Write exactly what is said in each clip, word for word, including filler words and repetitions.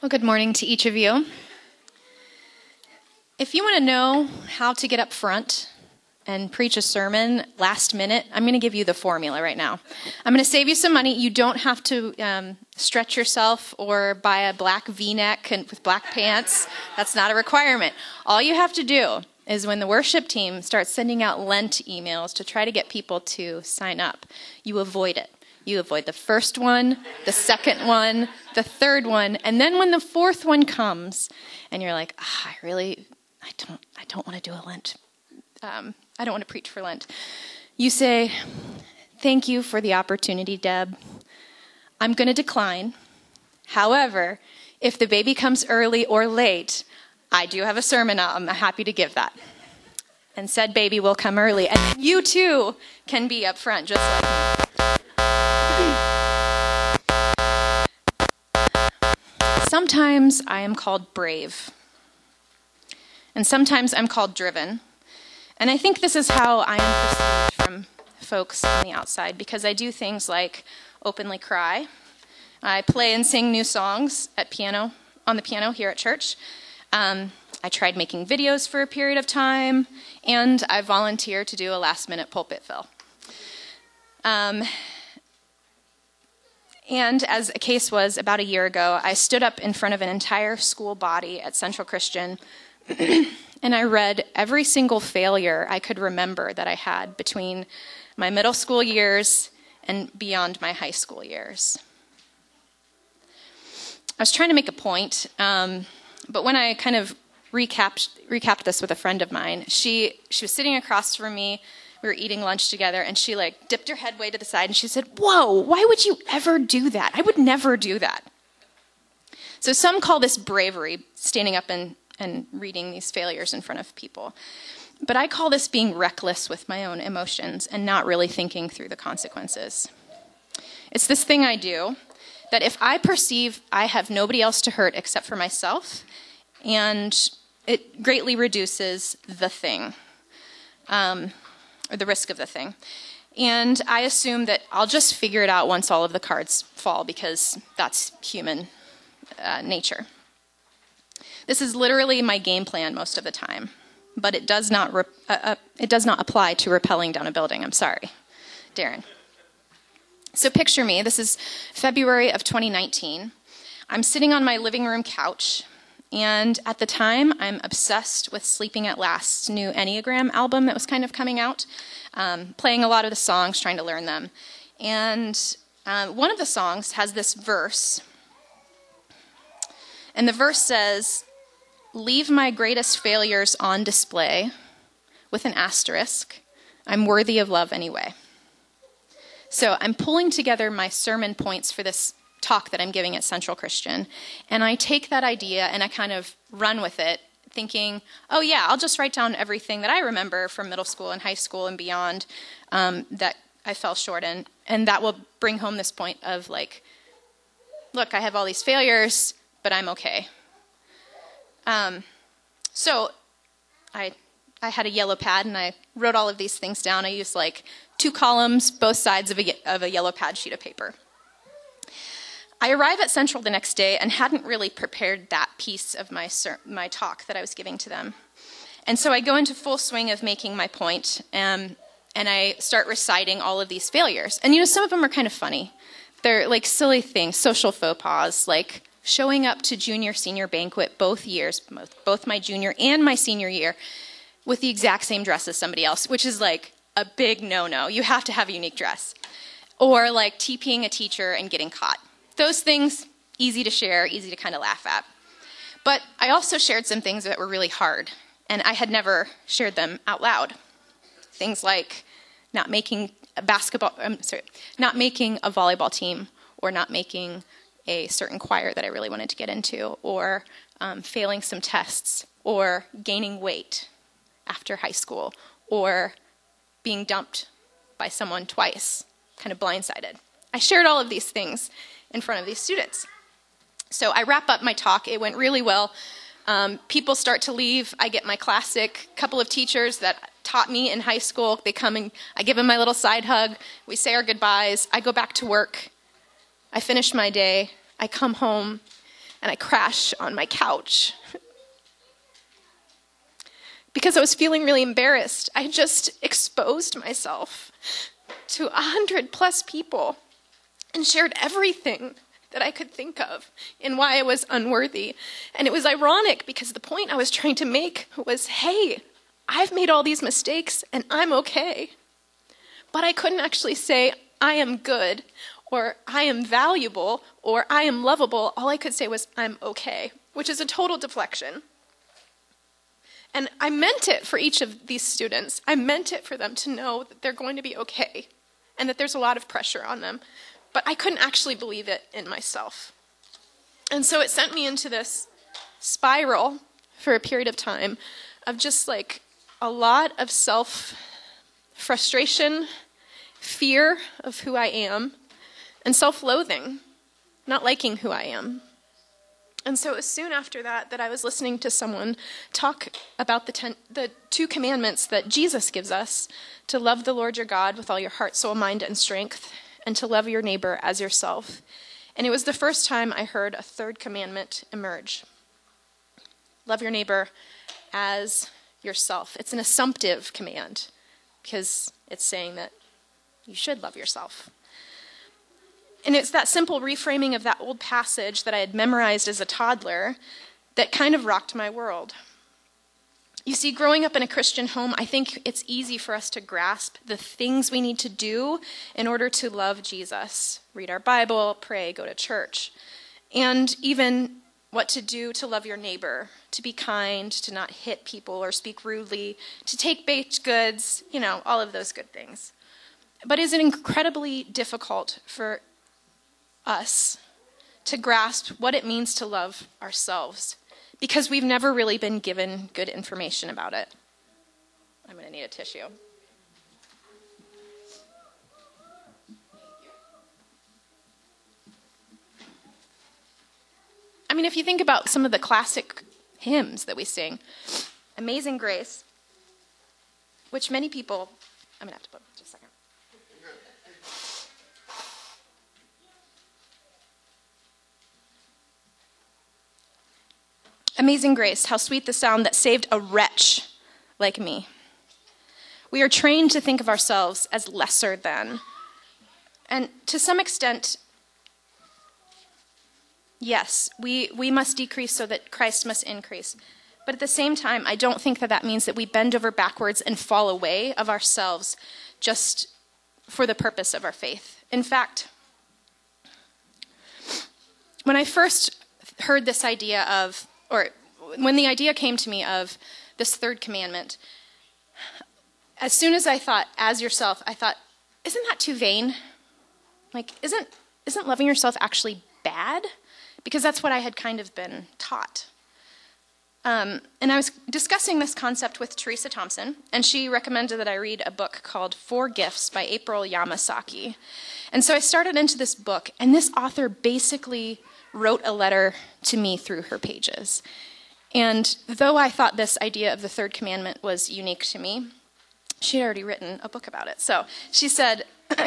Well, good morning to each of you. If you want to know how to get up front and preach a sermon last minute, I'm going to give you the formula right now. I'm going to save you some money. You don't have to um, stretch yourself or buy a black V-neck and with black pants. That's not a requirement. All you have to do is when the worship team starts sending out Lent emails to try to get people to sign up, you avoid it. You avoid the first one, the second one, the third one, and then when the fourth one comes, and you're like, ah, I really, I don't, I don't want to do a Lent. Um, I don't want to preach for Lent. You say, thank you for the opportunity, Deb. I'm going to decline. However, if the baby comes early or late, I do have a sermon. I'm happy to give that. And said baby will come early, and you too can be up front, just like me. Sometimes I am called brave, and sometimes I'm called driven. And I think this is how I am perceived from folks on the outside, because I do things like openly cry. I play and sing new songs at piano, on the piano here at church. Um, I tried making videos for a period of time, and I volunteered to do a last-minute pulpit fill. Um, And as a case was about a year ago, I stood up in front of an entire school body at Central Christian, and I read every single failure I could remember that I had between my middle school years and beyond my high school years. I was trying to make a point, um, but when I kind of recapped, recapped this with a friend of mine, she, she was sitting across from me. We were eating lunch together, and she like dipped her head way to the side, and she said, whoa, why would you ever do that? I would never do that. So some call this bravery, standing up and, and reading these failures in front of people. But I call this being reckless with my own emotions and not really thinking through the consequences. It's this thing I do that if I perceive I have nobody else to hurt except for myself, and it greatly reduces the thing. Um... or the risk of the thing. And I assume that I'll just figure it out once all of the cards fall, because that's human uh, nature. This is literally my game plan most of the time, but it does not re- uh, uh, it does not apply to rappelling down a building. I'm sorry, Darren. So picture me. This is February of twenty nineteen. I'm sitting on my living room couch, and at the time, I'm obsessed with Sleeping at Last's new Enneagram album that was kind of coming out, um, playing a lot of the songs, trying to learn them. And uh, one of the songs has this verse, and the verse says, leave my greatest failures on display with an asterisk. I'm worthy of love anyway. So I'm pulling together my sermon points for this talk that I'm giving at Central Christian, and I take that idea and I kind of run with it, thinking, oh yeah, I'll just write down everything that I remember from middle school and high school and beyond um, that I fell short in, and that will bring home this point of like, look, I have all these failures, but I'm okay. Um, so I I had a yellow pad and I wrote all of these things down. I used like two columns, both sides of a, of a yellow pad sheet of paper. I arrive at Central the next day and hadn't really prepared that piece of my ser- my talk that I was giving to them. And so I go into full swing of making my point, um, and I start reciting all of these failures. And, you know, some of them are kind of funny. They're like silly things, social faux pas, like showing up to junior, senior banquet both years, both, both my junior and my senior year, with the exact same dress as somebody else, which is like a big no-no. You have to have a unique dress. Or like TPing a teacher and getting caught. Those things, easy to share, easy to kind of laugh at. But I also shared some things that were really hard, and I had never shared them out loud. Things like not making a basketball, I'm sorry, not making a volleyball team, or not making a certain choir that I really wanted to get into, or um, failing some tests, or gaining weight after high school, or being dumped by someone twice, kind of blindsided. I shared all of these things in front of these students. So I wrap up my talk. It went really well. Um, people start to leave. I get my classic couple of teachers that taught me in high school. They come and I give them my little side hug. We say our goodbyes. I go back to work. I finish my day. I come home, and I crash on my couch. Because I was feeling really embarrassed. I just exposed myself to a hundred plus people and shared everything that I could think of and why I was unworthy. And it was ironic because the point I was trying to make was, hey, I've made all these mistakes and I'm okay. But I couldn't actually say, I am good, or I am valuable, or I am lovable. All I could say was, I'm okay, which is a total deflection. And I meant it for each of these students. I meant it for them to know that they're going to be okay and that there's a lot of pressure on them. But I couldn't actually believe it in myself. And so it sent me into this spiral for a period of time of just like a lot of self-frustration, fear of who I am, and self-loathing, not liking who I am. And so it was soon after that that I was listening to someone talk about the, ten, the two commandments that Jesus gives us, to love the Lord your God with all your heart, soul, mind, and strength, and to love your neighbor as yourself. And it was the first time I heard a third commandment emerge. Love your neighbor as yourself. It's an assumptive command because it's saying that you should love yourself. And it's that simple reframing of that old passage that I had memorized as a toddler that kind of rocked my world. You see, growing up in a Christian home, I think it's easy for us to grasp the things we need to do in order to love Jesus. Read our Bible, pray, go to church. And even what to do to love your neighbor, to be kind, to not hit people or speak rudely, to take baked goods, you know, all of those good things. But is it incredibly difficult for us to grasp what it means to love ourselves, because we've never really been given good information about it. I'm going to need a tissue. I mean, if you think about some of the classic hymns that we sing, Amazing Grace, which many people, I'm going to have to put just a second. Amazing grace, how sweet the sound that saved a wretch like me. We are trained to think of ourselves as lesser than. And to some extent, yes, we, we must decrease so that Christ must increase. But at the same time, I don't think that that means that we bend over backwards and fall away of ourselves just for the purpose of our faith. In fact, when I first heard this idea of or when the idea came to me of this third commandment, as soon as I thought, as yourself, I thought, isn't that too vain? Like, isn't isn't loving yourself actually bad? Because that's what I had kind of been taught. Um, and I was discussing this concept with Teresa Thompson, and she recommended that I read a book called Four Gifts by April Yamasaki. And so I started into this book, and this author basically wrote a letter to me through her pages. And though I thought this idea of the third commandment was unique to me, she had already written a book about it. So she said,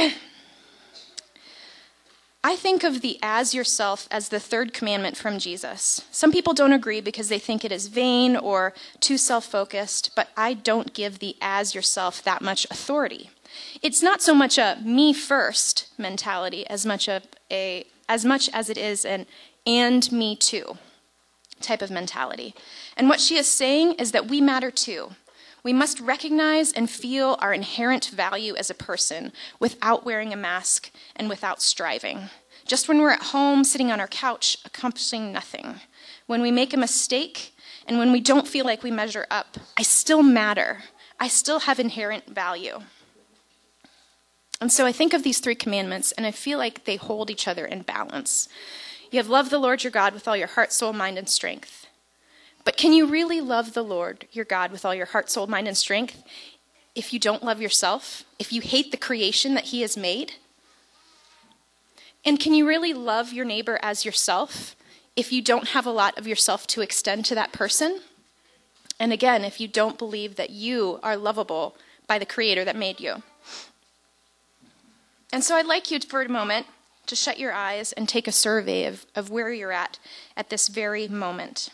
I think of the as yourself as the third commandment from Jesus. Some people don't agree because they think it is vain or too self-focused, but I don't give the as yourself that much authority. It's not so much a me first mentality as much a, a as much as it is an and me too type of mentality. And what she is saying is that we matter too. We must recognize and feel our inherent value as a person without wearing a mask and without striving. Just when we're at home, sitting on our couch, accomplishing nothing. When we make a mistake and when we don't feel like we measure up, I still matter. I still have inherent value. And so I think of these three commandments, and I feel like they hold each other in balance. You have loved the Lord your God with all your heart, soul, mind, and strength. But can you really love the Lord your God with all your heart, soul, mind, and strength if you don't love yourself? If you hate the creation that he has made? And can you really love your neighbor as yourself if you don't have a lot of yourself to extend to that person? And again, if you don't believe that you are lovable by the Creator that made you. And so I'd like you to, for a moment to shut your eyes and take a survey of, of where you're at at this very moment.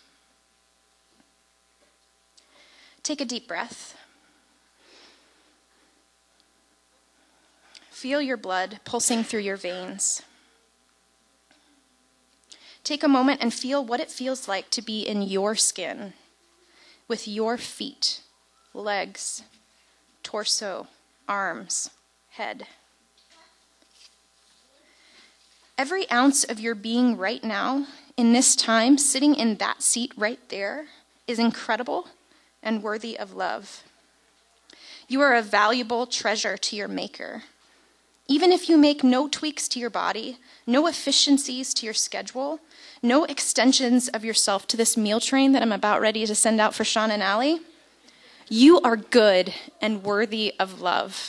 Take a deep breath. Feel your blood pulsing through your veins. Take a moment and feel what it feels like to be in your skin, with your feet, legs, torso, arms, head. Every ounce of your being right now, in this time, sitting in that seat right there, is incredible and worthy of love. You are a valuable treasure to your Maker. Even if you make no tweaks to your body, no efficiencies to your schedule, no extensions of yourself to this meal train that I'm about ready to send out for Sean and Allie, you are good and worthy of love.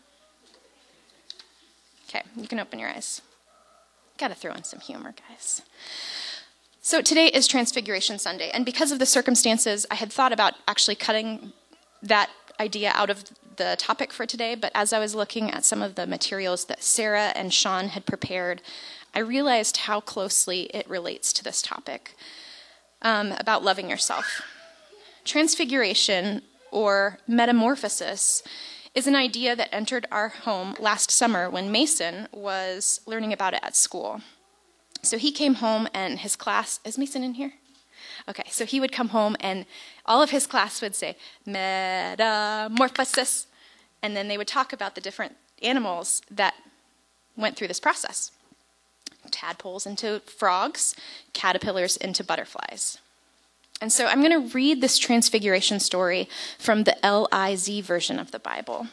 Okay, you can open your eyes. Got to throw in some humor, guys. So today is Transfiguration Sunday, and because of the circumstances, I had thought about actually cutting that idea out of the topic for today, but as I was looking at some of the materials that Sarah and Sean had prepared, I realized how closely it relates to this topic um, about loving yourself. Transfiguration, or metamorphosis, is an idea that entered our home last summer when Mason was learning about it at school. So he came home and his class, is Mason in here? Okay, so he would come home and all of his class would say, metamorphosis, and then they would talk about the different animals that went through this process. Tadpoles into frogs, caterpillars into butterflies. And so I'm going to read this transfiguration story from the L I Z version of the Bible.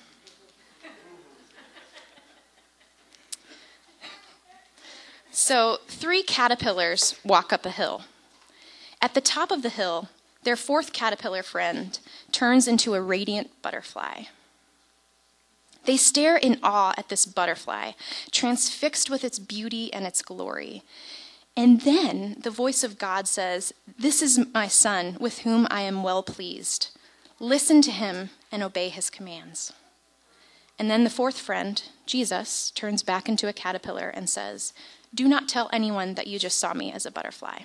So three caterpillars walk up a hill. At the top of the hill, their fourth caterpillar friend turns into a radiant butterfly. They stare in awe at this butterfly, transfixed with its beauty and its glory. And then the voice of God says, "This is my son, with whom I am well pleased. Listen to him and obey his commands." And then the fourth friend, Jesus, turns back into a caterpillar and says, "Do not tell anyone that you just saw me as a butterfly."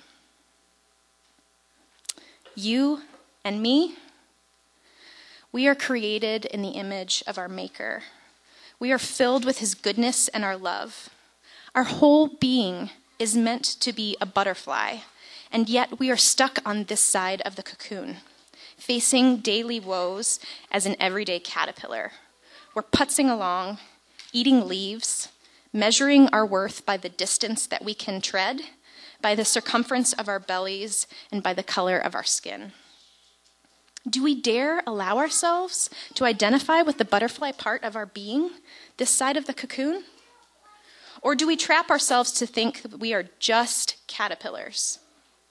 You and me, we are created in the image of our Maker. We are filled with his goodness and our love. Our whole being is meant to be a butterfly, and yet we are stuck on this side of the cocoon, facing daily woes as an everyday caterpillar. We're putzing along, eating leaves, measuring our worth by the distance that we can tread, by the circumference of our bellies, and by the color of our skin. Do we dare allow ourselves to identify with the butterfly part of our being, this side of the cocoon? Or do we trap ourselves to think that we are just caterpillars?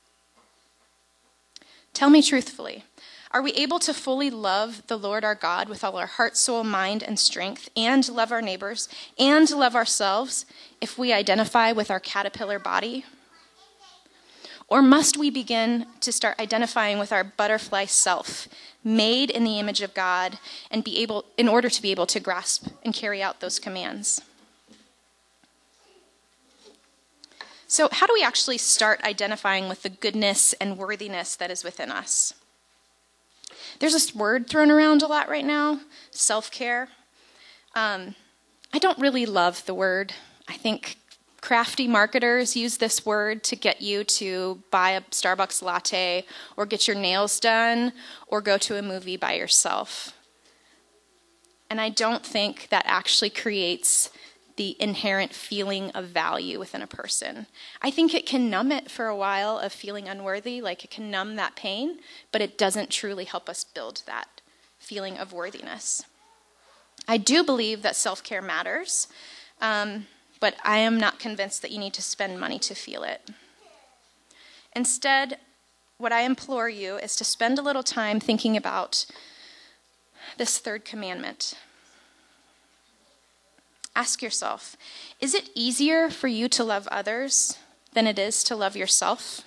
Tell me truthfully, are we able to fully love the Lord our God with all our heart, soul, mind, and strength, and love our neighbors, and love ourselves if we identify with our caterpillar body? Or must we begin to start identifying with our butterfly self, made in the image of God, and be able, in order to be able to grasp and carry out those commands? So how do we actually start identifying with the goodness and worthiness that is within us? There's this word thrown around a lot right now, self-care. Um, I don't really love the word. I think crafty marketers use this word to get you to buy a Starbucks latte or get your nails done or go to a movie by yourself. And I don't think that actually creates the inherent feeling of value within a person. I think it can numb it for a while of feeling unworthy, like it can numb that pain, but it doesn't truly help us build that feeling of worthiness. I do believe that self-care matters, um, but I am not convinced that you need to spend money to feel it. Instead, what I implore you is to spend a little time thinking about this third commandment. Ask yourself, is it easier for you to love others than it is to love yourself?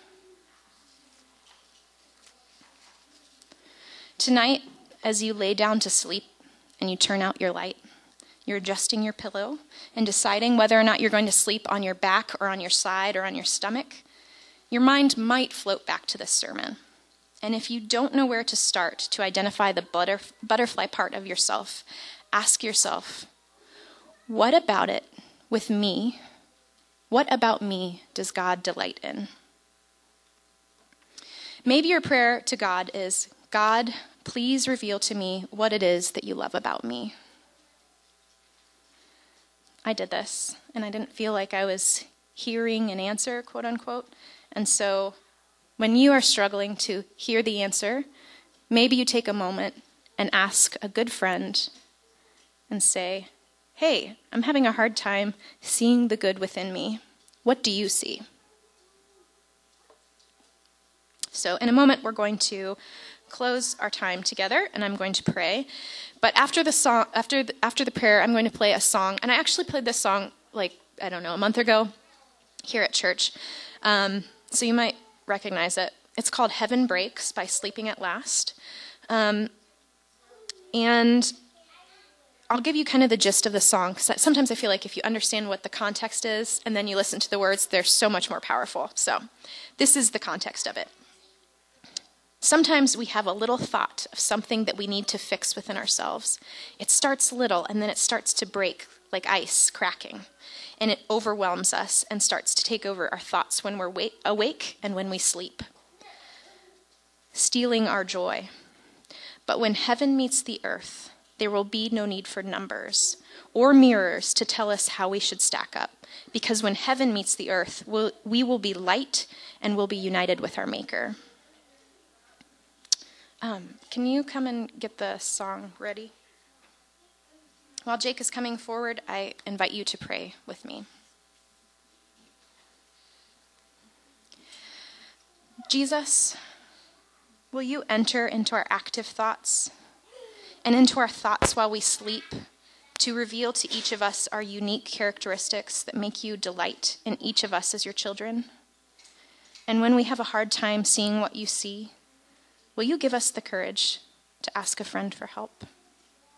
Tonight, as you lay down to sleep and you turn out your light, You're adjusting your pillow and deciding whether or not you're going to sleep on your back or on your side or on your stomach. Your mind might float back to this sermon. And if you don't know where to start to identify the butterf- butterfly part of yourself, ask yourself, what about it with me? What about me does God delight in? Maybe your prayer to God is, God, please reveal to me what it is that you love about me. I did this, and I didn't feel like I was hearing an answer, quote unquote. And so when you are struggling to hear the answer, maybe you take a moment and ask a good friend and say, hey, I'm having a hard time seeing the good within me. What do you see? So in a moment, we're going to close our time together, and I'm going to pray. But after the song, after the, after the prayer, I'm going to play a song. And I actually played this song, like, I don't know, a month ago here at church. Um, so you might recognize it. It's called Heaven Breaks by Sleeping at Last. Um, and I'll give you kind of the gist of the song, because sometimes I feel like if you understand what the context is, and then you listen to the words, they're so much more powerful. So this is the context of it. Sometimes we have a little thought of something that we need to fix within ourselves. It starts little, and then it starts to break like ice cracking. And it overwhelms us and starts to take over our thoughts when we're wa- awake and when we sleep, stealing our joy. But when heaven meets the earth, there will be no need for numbers or mirrors to tell us how we should stack up. Because when heaven meets the earth, we'll, we will be light and will be united with our Maker. Um, can you come and get the song ready? While Jake is coming forward, I invite you to pray with me. Jesus, will you enter into our active thoughts and into our thoughts while we sleep to reveal to each of us our unique characteristics that make you delight in each of us as your children? And when we have a hard time seeing what you see, will you give us the courage to ask a friend for help?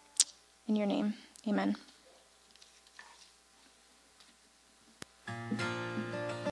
In your name, amen.